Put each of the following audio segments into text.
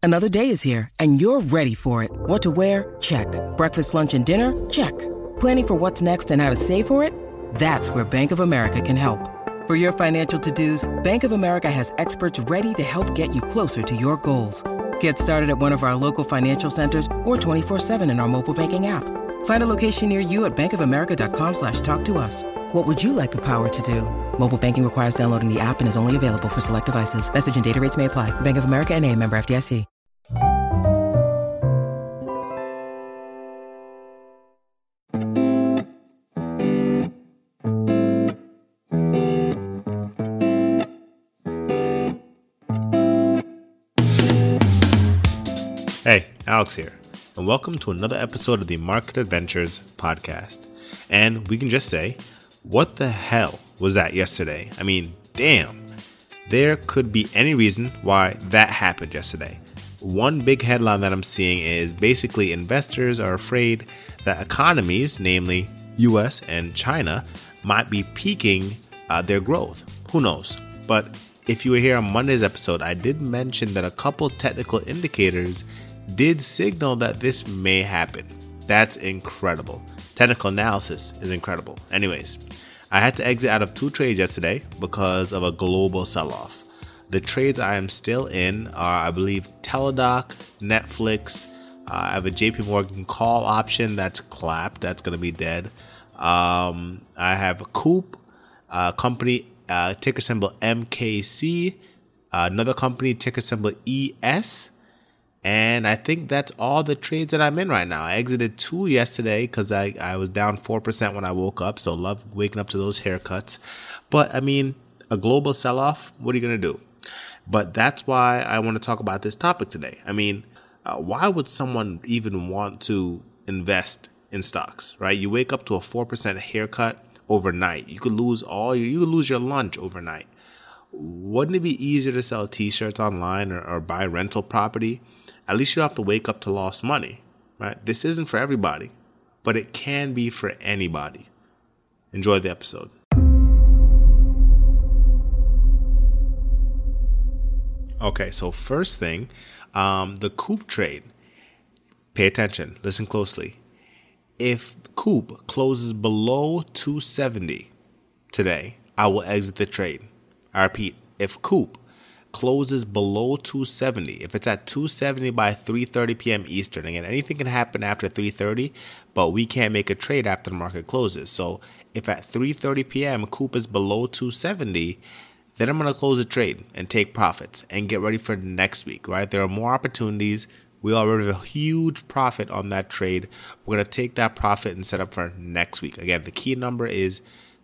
Another day is here, and you're ready for it. What to wear? Check. Breakfast, lunch, and dinner? Check. Planning for what's next and how to save for it? That's where Bank of America can help. For your financial to-dos, Bank of America has experts ready to help get you closer to your goals. Get started at one of our local financial centers or 24/7 in our mobile banking app. Find a location near you at bankofamerica.com/talktous. What would you like the power to do? Mobile banking requires downloading the app and is only available for select devices. Message and data rates may apply. Bank of America N.A., member FDIC. Hey, Alex here, and welcome to another episode of the Market Adventures podcast. And we can just say, what the hell was that yesterday? I mean, damn. There could be any reason why that happened yesterday. One big headline that I'm seeing is basically investors are afraid that economies, namely US and China, might be peaking their growth. Who knows? But if you were here on Monday's episode, I did mention that a couple technical indicators did signal that this may happen. That's incredible. Technical analysis is incredible. Anyways, I had to exit out of 2 trades yesterday because of a global sell-off. The trades I am still in are, I believe, Teladoc, Netflix. I have a JP Morgan call option that's clapped. That's going to be dead. I have a Coop company, ticker symbol MKC. Another company, ticker symbol ES. And I think that's all the trades that I'm in right now. I exited 2 yesterday because I was down 4% when I woke up. So love waking up to those haircuts. But I mean, a global sell-off, what are you going to do? But that's why I want to talk about this topic today. I mean, why would someone even want to invest in stocks, right? You wake up to a 4% haircut overnight. You could lose your lunch overnight. Wouldn't it be easier to sell t-shirts online or buy rental property? At least you don't have to wake up to lost money, right? This isn't for everybody, but it can be for anybody. Enjoy the episode. Okay, so first thing, the Coop trade. Pay attention. Listen closely. If Coop closes below 270 today, I will exit the trade. I repeat, if Coop closes below 270, if it's at 270 by 3:30 p.m. Eastern, again, anything can happen after 3:30, but we can't make a trade after the market closes. So if at 3:30 p.m. Coop is below 270, then I'm going to close the trade and take profits and get ready for next week, right? There are more opportunities. We already have a huge profit on that trade. We're going to take that profit and set up for next week. Again, the key number is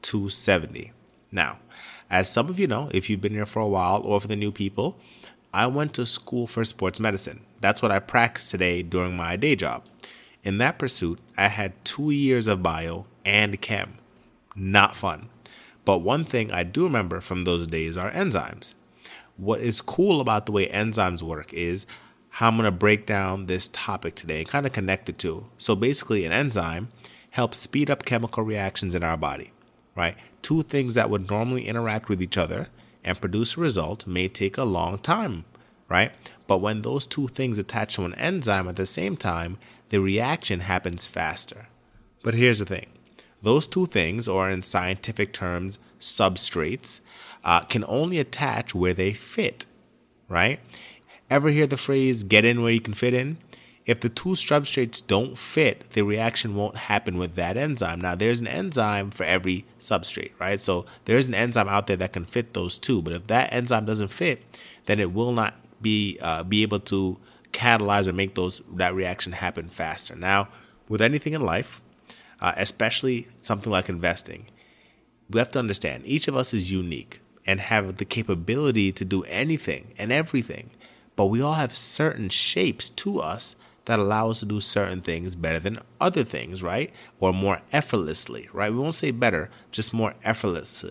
270. Now, as some of you know, if you've been here for a while or for the new people, I went to school for sports medicine. That's what I practiced today during my day job. In that pursuit, I had 2 years of bio and chem. Not fun. But one thing I do remember from those days are enzymes. What is cool about the way enzymes work is how I'm going to break down this topic today and kind of connect the two. So basically, an enzyme helps speed up chemical reactions in our body, right? 2 things that would normally interact with each other and produce a result may take a long time, right? But when those 2 things attach to an enzyme at the same time, the reaction happens faster. But here's the thing. Those 2 things, or in scientific terms, substrates, can only attach where they fit, right? Ever hear the phrase, get in where you can fit in? If the 2 substrates don't fit, the reaction won't happen with that enzyme. Now, there's an enzyme for every substrate, right? So there's an enzyme out there that can fit those 2. But if that enzyme doesn't fit, then it will not be able to catalyze or make that reaction happen faster. Now, with anything in life, especially something like investing, we have to understand each of us is unique and have the capability to do anything and everything. But we all have certain shapes to us that allow us to do certain things better than other things, right? Or more effortlessly, right? We won't say better, just more effortlessly.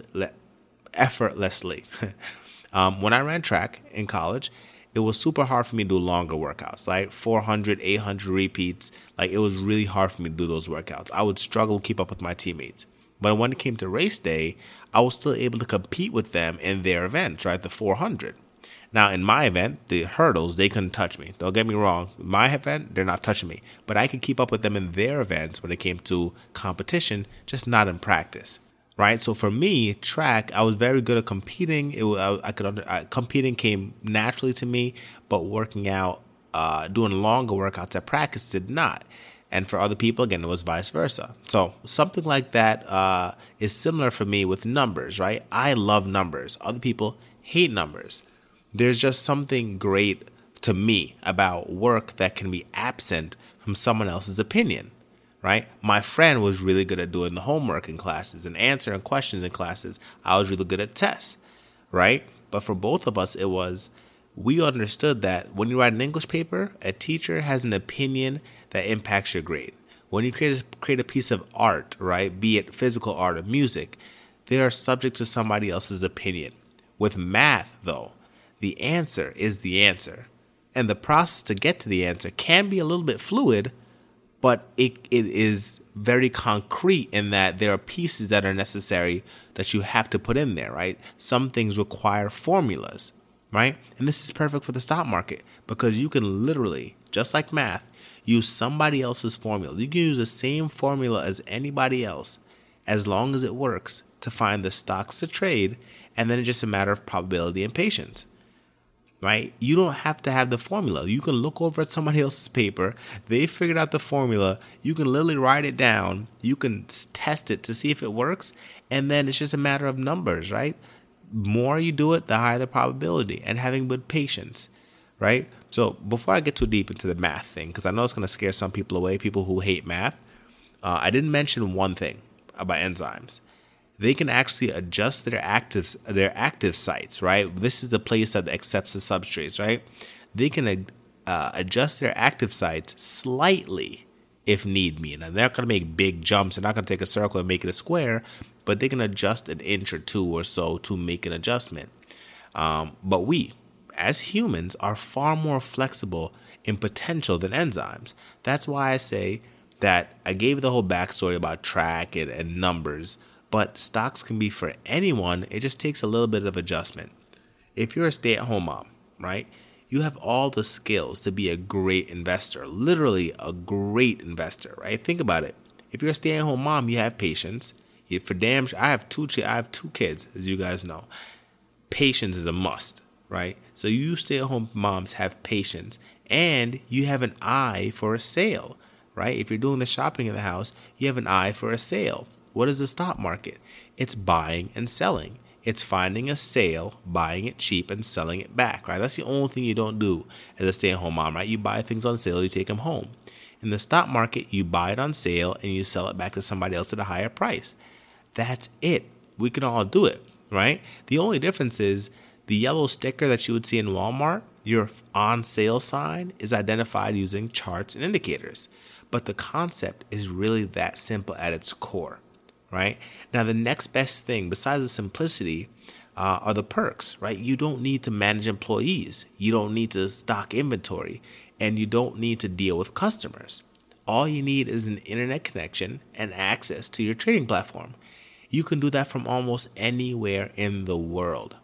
When I ran track in college, it was super hard for me to do longer workouts, like 400, 800 repeats. Like, it was really hard for me to do those workouts. I would struggle to keep up with my teammates. But when it came to race day, I was still able to compete with them in their events, right? The 400. Now, in my event, the hurdles, they couldn't touch me. Don't get me wrong. My event, they're not touching me. But I could keep up with them in their events when it came to competition, just not in practice. Right? So for me, track, I was very good at competing. Competing came naturally to me, but working out, doing longer workouts at practice did not. And for other people, again, it was vice versa. So something like that is similar for me with numbers, right? I love numbers. Other people hate numbers. There's just something great to me about work that can be absent from someone else's opinion, right? My friend was really good at doing the homework in classes and answering questions in classes. I was really good at tests, right? But for both of us, we understood that when you write an English paper, a teacher has an opinion that impacts your grade. When you create a piece of art, right, be it physical art or music, they are subject to somebody else's opinion. With math, though, the answer is the answer. And the process to get to the answer can be a little bit fluid, but it is very concrete in that there are pieces that are necessary that you have to put in there, right? Some things require formulas, right? And this is perfect for the stock market because you can literally, just like math, use somebody else's formula. You can use the same formula as anybody else as long as it works to find the stocks to trade, and then it's just a matter of probability and patience. Right? You don't have to have the formula. You can look over at somebody else's paper. They figured out the formula. You can literally write it down. You can test it to see if it works. And then it's just a matter of numbers, right? The more you do it, the higher the probability, and having good patience, right? So before I get too deep into the math thing, because I know it's going to scare some people away, people who hate math, I didn't mention one thing about enzymes. They can actually adjust their active sites, right? This is the place that accepts the substrates, right? They can adjust their active sites slightly if need be. Now, they're not going to make big jumps. They're not going to take a circle and make it a square, but they can adjust an inch or two or so to make an adjustment. But we, as humans, are far more flexible in potential than enzymes. That's why I say that I gave the whole backstory about track and numbers. But stocks can be for anyone. It just takes a little bit of adjustment. If you're a stay-at-home mom, right, you have all the skills to be a great investor, literally a great investor, right? Think about it. If you're a stay-at-home mom, you have patience. I have two kids, as you guys know. Patience is a must, right? So you stay-at-home moms have patience, and you have an eye for a sale, right? If you're doing the shopping in the house, you have an eye for a sale. What is the stock market? It's buying and selling. It's finding a sale, buying it cheap, and selling it back, right? That's the only thing you don't do as a stay-at-home mom, right? You buy things on sale, you take them home. In the stock market, you buy it on sale, and you sell it back to somebody else at a higher price. That's it. We can all do it, right? The only difference is the yellow sticker that you would see in Walmart, your on sale sign, is identified using charts and indicators. But the concept is really that simple at its core. Right? Now, the next best thing, besides the simplicity, are the perks, right? You don't need to manage employees. You don't need to stock inventory. And you don't need to deal with customers. All you need is an internet connection and access to your trading platform. You can do that from almost anywhere in the world.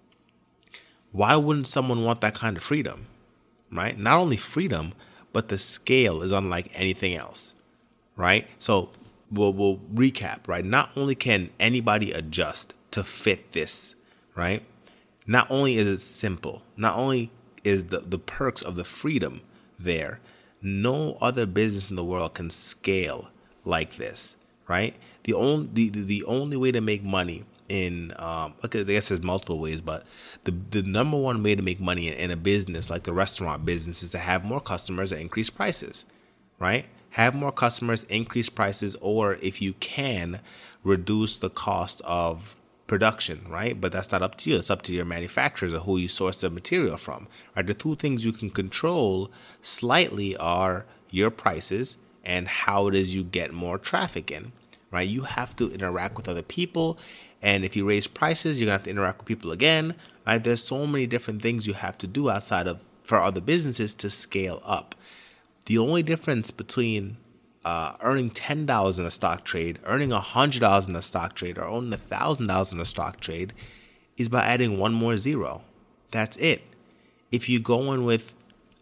Why wouldn't someone want that kind of freedom, right? Not only freedom, but the scale is unlike anything else, right? So we'll recap, right? Not only can anybody adjust to fit this, right? Not only is it simple, not only is the perks of the freedom there, no other business in the world can scale like this, right? The only way to make money in, okay, I guess there's multiple ways, but the number one way to make money in a business like the restaurant business is to have more customers and increase prices, right? Have more customers, increase prices, or if you can, reduce the cost of production, right? But that's not up to you. It's up to your manufacturers or who you source the material from, right? The two things you can control slightly are your prices and how it is you get more traffic in, right? You have to interact with other people. And if you raise prices, you're going to have to interact with people again, right? There's so many different things you have to do for other businesses to scale up. The only difference between earning $10 in a stock trade, earning $100 in a stock trade, or earning $1,000 in a stock trade is by adding one more zero. That's it. If you go in with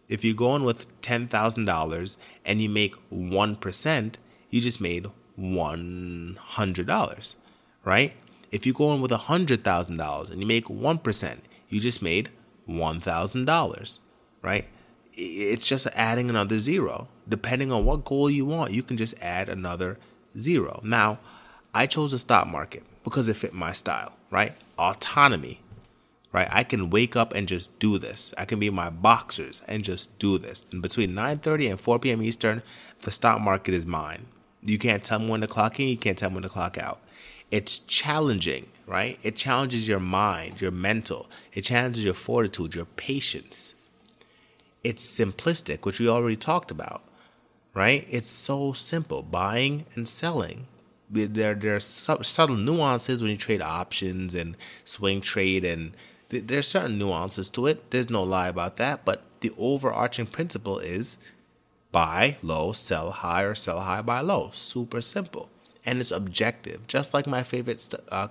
$10,000 and you make 1%, you just made $100, right? If you go in with $100,000 and you make 1%, you just made $1,000, right? It's just adding another zero. Depending on what goal you want, you can just add another zero. Now, I chose the stock market because it fit my style, right? Autonomy, right? I can wake up and just do this. I can be my boxers and just do this. And between 9:30 and 4 p.m. Eastern, the stock market is mine. You can't tell me when to clock in. You can't tell me when to clock out. It's challenging, right? It challenges your mind, your mental. It challenges your fortitude, your patience. It's simplistic, which we already talked about, right? It's so simple, buying and selling. There are subtle nuances when you trade options and swing trade, and there's certain nuances to it. There's no lie about that, but the overarching principle is buy low, sell high, or sell high, buy low. Super simple. And it's objective, just like my favorite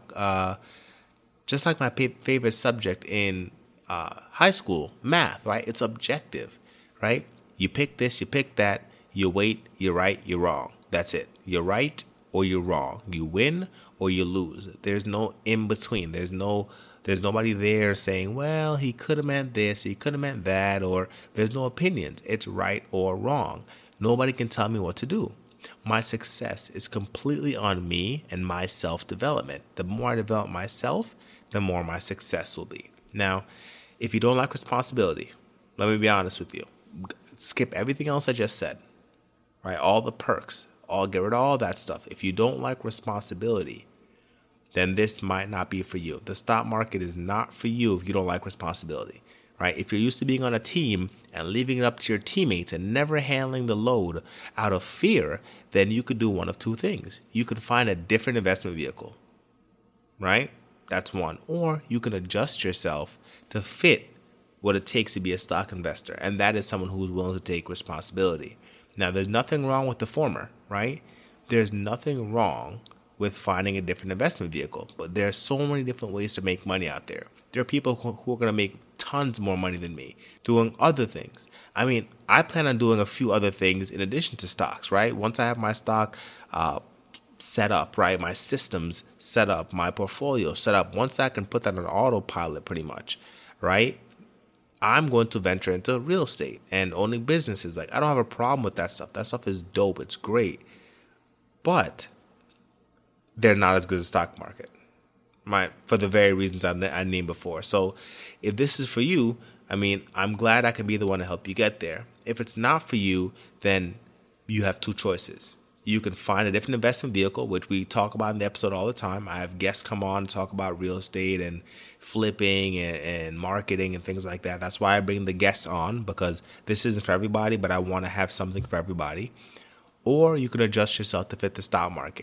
subject in high school, math, right? It's objective, right? You pick this, you pick that, you wait, you're right, you're wrong. That's it. You're right or you're wrong. You win or you lose. There's no in between. There's nobody there saying, well, he could have meant this, he could have meant that, or there's no opinions. It's right or wrong. Nobody can tell me what to do. My success is completely on me and my self-development. The more I develop myself, the more my success will be. Now, if you don't like responsibility, let me be honest with you. Skip everything else I just said, right? All the perks, get rid of all that stuff. If you don't like responsibility, then this might not be for you. The stock market is not for you if you don't like responsibility, right? If you're used to being on a team and leaving it up to your teammates and never handling the load out of fear, then you could do one of two things. You could find a different investment vehicle, right? That's one. Or you can adjust yourself to fit what it takes to be a stock investor. And that is someone who's willing to take responsibility. Now, there's nothing wrong with the former, right? There's nothing wrong with finding a different investment vehicle. But there are so many different ways to make money out there. There are people who are going to make tons more money than me doing other things. I mean, I plan on doing a few other things in addition to stocks, right? Once I have my stock set up, right? My systems set up, my portfolio set up. Once I can put that on autopilot pretty much, right? I'm going to venture into real estate and owning businesses. Like, I don't have a problem with that stuff. That stuff is dope. It's great. But they're not as good as the stock market, right? For the very reasons I named before. So if this is for you, I mean, I'm glad I can be the one to help you get there. If it's not for you, then you have two choices. You can find a different investment vehicle, which we talk about in the episode all the time. I have guests come on and talk about real estate and flipping and marketing and things like that. That's why I bring the guests on, because this isn't for everybody, but I want to have something for everybody. Or you can adjust yourself to fit the stock market.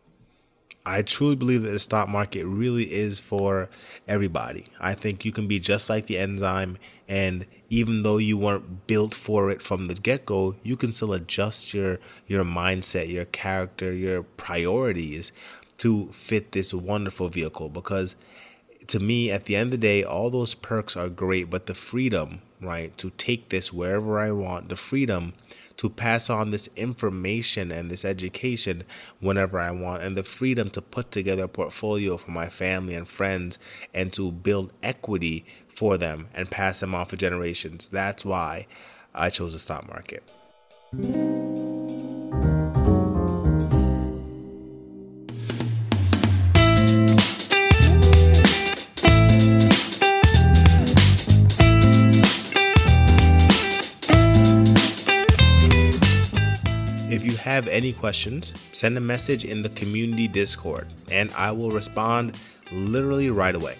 I truly believe that the stock market really is for everybody. I think you can be just like the enzyme, and even though you weren't built for it from the get-go, you can still adjust your mindset, your character, your priorities to fit this wonderful vehicle. Because to me, at the end of the day, all those perks are great, but the freedom, right, to take this wherever I want, the freedom to pass on this information and this education whenever I want, and the freedom to put together a portfolio for my family and friends and to build equity for them and pass them on for generations. That's why I chose the stock market. If you have any questions, send a message in the community Discord and I will respond literally right away.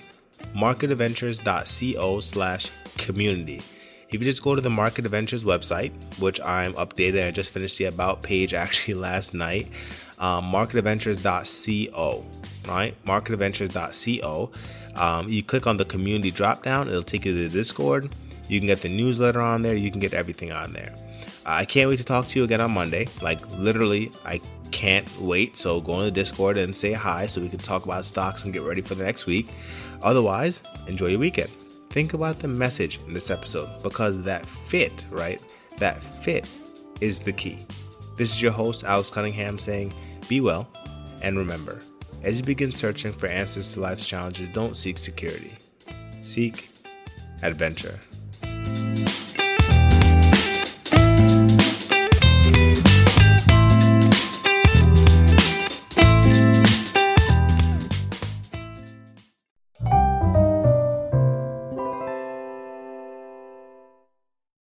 marketadventures.co/community. If you just go to the Market Adventures website, which I'm updated, I just finished the About page actually last night, marketadventures.co, right? marketadventures.co. You click on the community drop down, it'll take you to the Discord. You can get the newsletter on there, you can get everything on there. I can't wait to talk to you again on Monday. Like, literally, I can't wait. So go on the Discord and say hi so we can talk about stocks and get ready for the next week. Otherwise, enjoy your weekend. Think about the message in this episode, because that fit, right? That fit is the key. This is your host, Alex Cunningham, saying, be well, and remember, as you begin searching for answers to life's challenges, don't seek security. Seek adventure.